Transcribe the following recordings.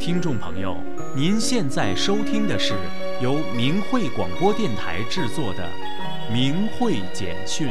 听众朋友，您现在收听的是由明慧广播电台制作的《明慧简讯》。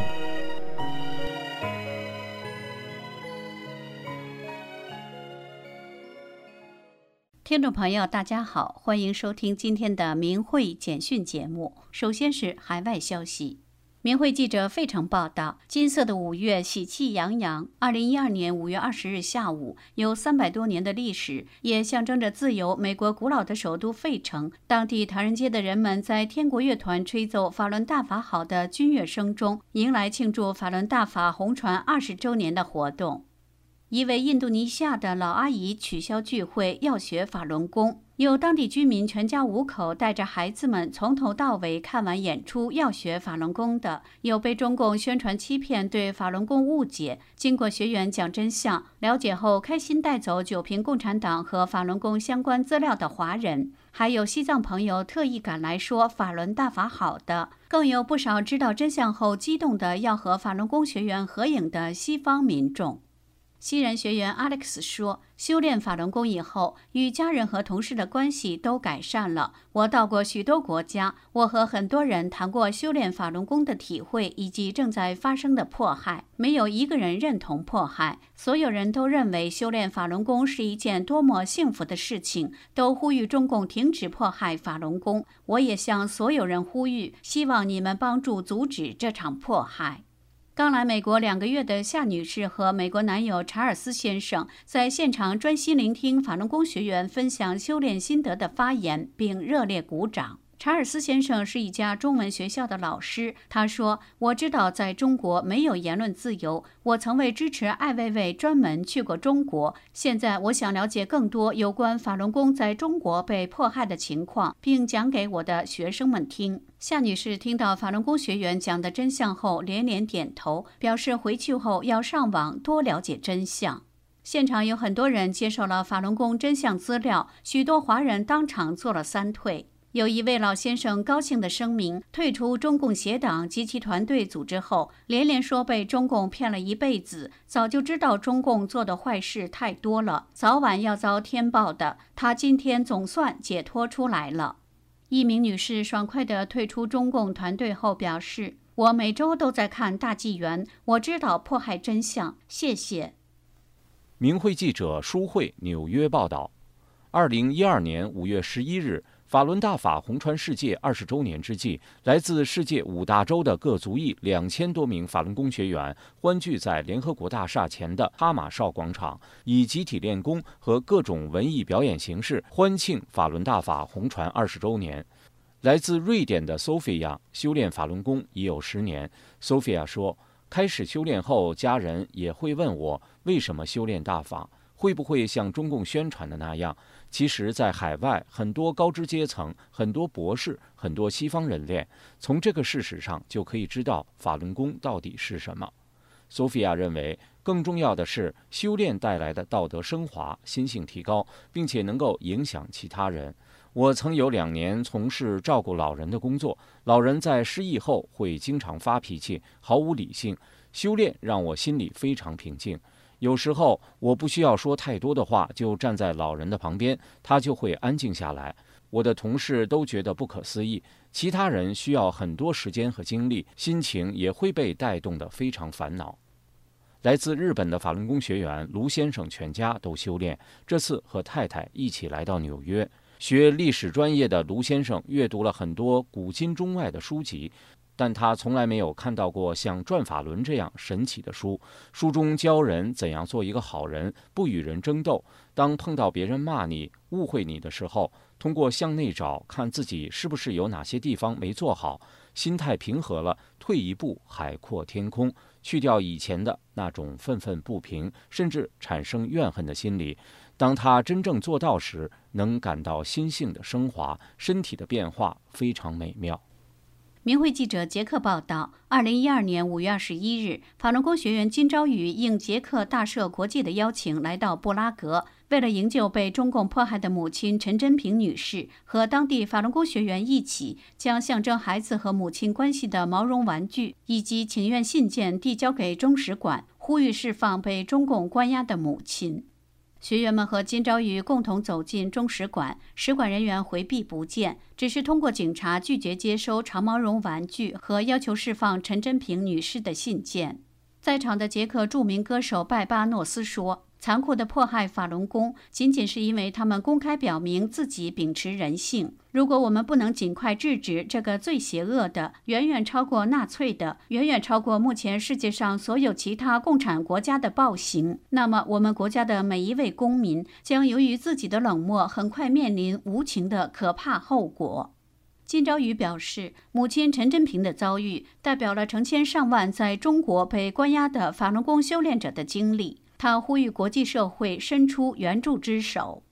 听众朋友，大家好，欢迎收听今天的明慧简讯节目。首先是海外消息。明慧记者费城报道，金色的5月喜气洋洋。2012年5月20日下午，有300多年的历史，也象征着自由。美国古老的首都费城，当地唐人街的人们在天国乐团吹奏法轮大法好的军乐声中，迎来庆祝法轮大法红传20周年的活动。一位印度尼西亚的老阿姨取消聚会，要学法轮功。有当地居民全家5口带着孩子们从头到尾看完演出，要学法轮功的。有被中共宣传欺骗，对法轮功误解，经过学员讲真相，了解后开心带走9瓶共产党和法轮功相关资料的华人。还有西藏朋友特意赶来说法轮大法好的，更有不少知道真相后激动的要和法轮功学员合影的西方民众。西人学员 Alex 说，修炼法轮功以后，与家人和同事的关系都改善了。我到过许多国家，我和很多人谈过修炼法轮功的体会以及正在发生的迫害，没有一个人认同迫害，所有人都认为修炼法轮功是一件多么幸福的事情，都呼吁中共停止迫害法轮功。我也向所有人呼吁，希望你们帮助阻止这场迫害。刚来美国2个月的夏女士和美国男友查尔斯先生在现场专心聆听法轮功学员分享修炼心得的发言，并热烈鼓掌。查尔斯先生是一家中文学校的老师，他说：“我知道在中国没有言论自由，我曾为支持艾未未专门去过中国。现在我想了解更多有关法轮功在中国被迫害的情况，并讲给我的学生们听。”夏女士听到法轮功学员讲的真相后连连点头，表示回去后要上网多了解真相。现场有很多人接受了法轮功真相资料，许多华人当场做了3退。有一位老先生高兴地声明，退出中共邪党及其团队组织后，连连说被中共骗了一辈子，早就知道中共做的坏事太多了，早晚要遭天报的。他今天总算解脱出来了。一名女士爽快地退出中共团队后表示：“我每周都在看大纪元，我知道迫害真相，谢谢。” 明慧记者舒慧纽约报道：2012年5月11日。法轮大法红传世界20周年之际，来自世界5大洲的各族裔2000多名法轮功学员欢聚在联合国大厦前的哈马少广场，以集体练功和各种文艺表演形式欢庆法轮大法红传20周年。来自瑞典的 Sophia 修炼法轮功已有10年。Sophia 说，开始修炼后，家人也会问我为什么修炼大法，会不会像中共宣传的那样？其实在海外，很多高知阶层，很多博士，很多西方人练，从这个事实上就可以知道法轮功到底是什么。索菲亚认为，更重要的是修炼带来的道德升华、心性提高，并且能够影响其他人。我曾有2年从事照顾老人的工作，老人在失忆后会经常发脾气，毫无理性。修炼让我心里非常平静。有时候我不需要说太多的话，就站在老人的旁边，他就会安静下来。我的同事都觉得不可思议，其他人需要很多时间和精力，心情也会被带动得非常烦恼。来自日本的法轮功学员卢先生全家都修炼，这次和太太一起来到纽约。学历史专业的卢先生阅读了很多古今中外的书籍，但他从来没有看到过像《转法轮》这样神奇的书。书中教人怎样做一个好人，不与人争斗。当碰到别人骂你、误会你的时候，通过向内找，看自己是不是有哪些地方没做好，心态平和了，退一步海阔天空，去掉以前的那种愤愤不平，甚至产生怨恨的心理。当他真正做到时，能感到心性的升华，身体的变化非常美妙。 明慧记者杰克报道，2012年5月21日，法轮功学员金昭宇应捷克大赦国际的邀请来到布拉格，为了营救被中共迫害的母亲陈真平女士，和当地法轮功学员一起将象征孩子和母亲关系的毛绒玩具以及请愿信件递交给中使馆，呼吁释放被中共关押的母亲。 学员们和金昭宇共同走进中使馆，使馆人员回避不见，只是通过警察拒绝接收长毛绒玩具和要求释放陈真平女士的信件。在场的捷克著名歌手拜巴诺斯说，残酷的迫害法轮功仅仅是因为他们公开表明自己秉持人性。如果我们不能尽快制止这个最邪恶的、远远超过纳粹的、远远超过目前世界上所有其他共产国家的暴行，那么我们国家的每一位公民将由于自己的冷漠很快面临无情的可怕后果。金昭宇表示，母亲陈真平的遭遇代表了成千上万在中国被关押的法轮功修炼者的经历。他呼吁国际社会伸出援助之手。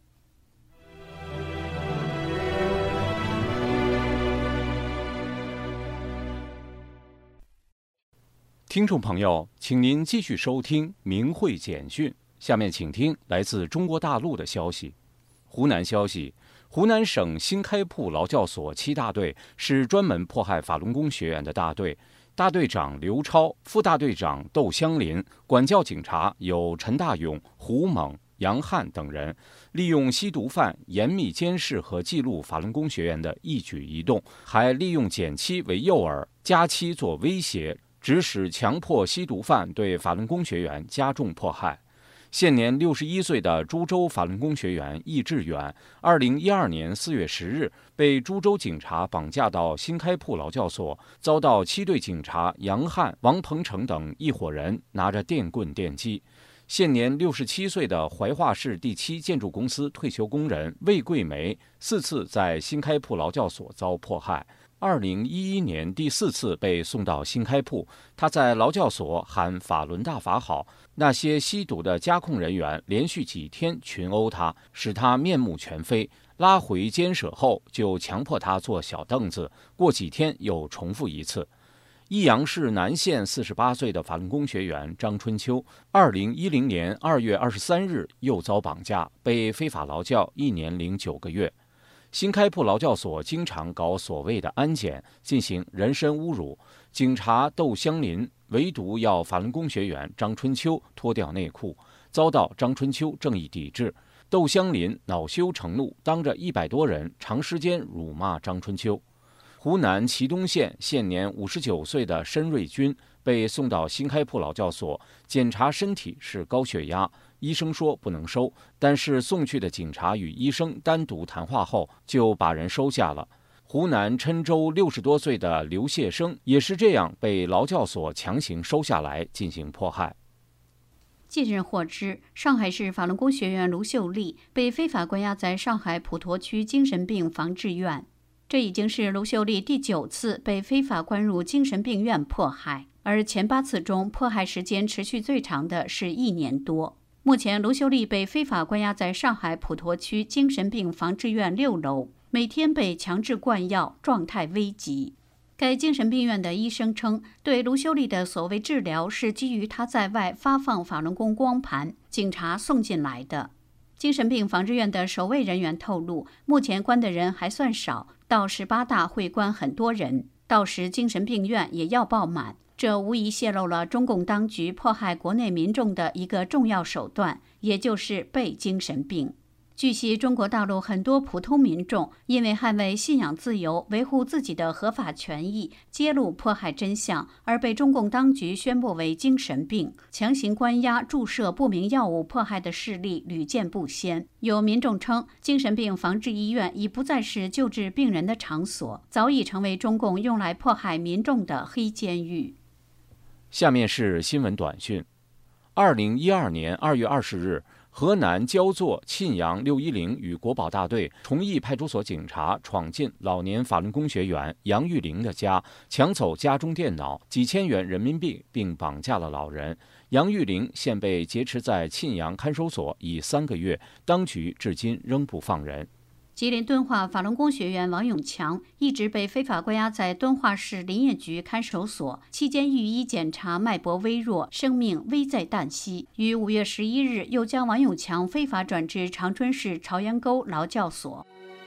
听众朋友，请您继续收听明慧简讯。下面请听来自中国大陆的消息。湖南消息，湖南省新开铺劳教所7大队是专门迫害法轮功学员的大队。大队长刘超，副大队长窦香林，管教警察有陈大勇、胡猛、杨汉等人，利用吸毒犯严密监视和记录法轮功学员的一举一动，还利用减期为诱饵，加期做威胁，指使强迫吸毒犯对法轮功学员加重迫害。现年61岁的株洲法轮功学员易志远，2012年4月10日被株洲警察绑架到新开铺劳教所，遭到7队警察杨汉、王鹏程等一伙人拿着电棍电击。现年67岁的怀化市第7建筑公司退休工人魏桂梅4次在新开铺劳教所遭迫害。2011年第4次被送到新开铺，他在劳教所喊法轮大法好，那些吸毒的加控人员连续几天群殴他，使他面目全非，拉回监舍后就强迫他坐小凳子，过几天又重复一次。益阳市南县48岁的法轮功学员张春秋，2010年2月23日又遭绑架，被非法劳教1年零9个月。新开铺劳教所经常搞所谓的安检，进行人身侮辱。警察窦香林唯独要法轮功学员张春秋脱掉内裤，遭到张春秋正义抵制。窦香林恼羞成怒，当着100多人长时间辱骂张春秋。湖南祁东县现年59岁的申瑞军被送到新开铺劳教所，检查身体是高血压，医生说不能收，但是送去的警察与医生单独谈话后就把人收下了。湖南郴州60多岁的刘谢生也是这样被劳教所强行收下来进行迫害。 近日获知，上海市法轮功学员卢秀丽被非法关押在上海普陀区精神病防治院。这已经是卢秀丽第9次被非法关入精神病院迫害，而前8次中迫害时间持续最长的是1年多。目前，卢秀丽被非法关押在上海普陀区精神病防治院6楼，每天被强制灌药，状态危急。该精神病院的医生称，对卢秀丽的所谓治疗是基于她在外发放法轮功光盘，警察送进来的。精神病防治院的守卫人员透露，目前关的人还算少，到18大会关很多人，到时精神病院也要爆满。这无疑泄露了中共当局迫害国内民众的一个重要手段，也就是背精神病。据悉，中国大陆很多普通民众因为捍卫信仰自由、维护自己的合法权益、揭露迫害真相，而被中共当局宣布为精神病，强行关押、注射不明药物迫害的事例屡见不鲜。有民众称，精神病防治医院已不再是救治病人的场所，早已成为中共用来迫害民众的黑监狱。 下面是新闻短讯。2012年2月20日，河南焦作沁阳610与国保大队崇义派出所警察闯进老年法轮功学员杨玉玲的家，抢走家中电脑、几千元人民币，并绑架了老人。杨玉玲现被劫持在沁阳看守所已3个月，当局至今仍不放人。 吉林敦化法轮功学员王永强一直被非法关押在敦化市林业局看守所，期间御医检查脉搏微弱，生命危在旦夕。于5月11日又将王永强非法转至长春市朝阳沟劳教所。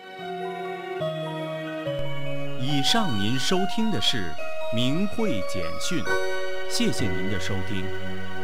以上您收听的是明慧简讯，谢谢您的收听。